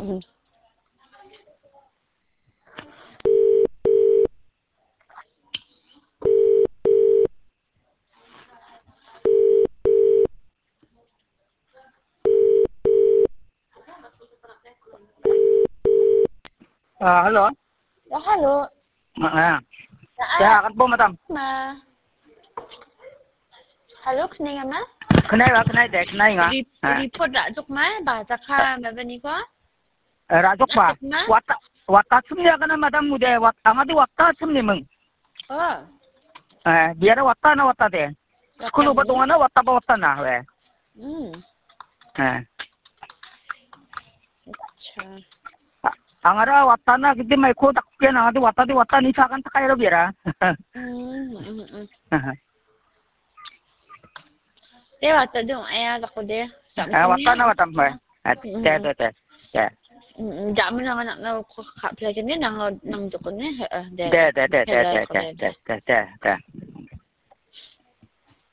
Halo. Ya, halo. Ya, kan po, madam. Ma. Halo, kenai ma? Kenai nga. Report rajuk ma, bahasa ka, mabani ko? Rajuk ba? Wata sumnya kana madam udah angati wata sumni meng. Oh. Biara wata na wata de. Skulu batungana wata na we. Acha. Angara wata na kiti mai ko takke na angati wata ni sakan takai ro biara. De wata dong aya ako de. Wata na wata ba. Te. Dami lang anak na ko kapla kini nang dukon ni. De.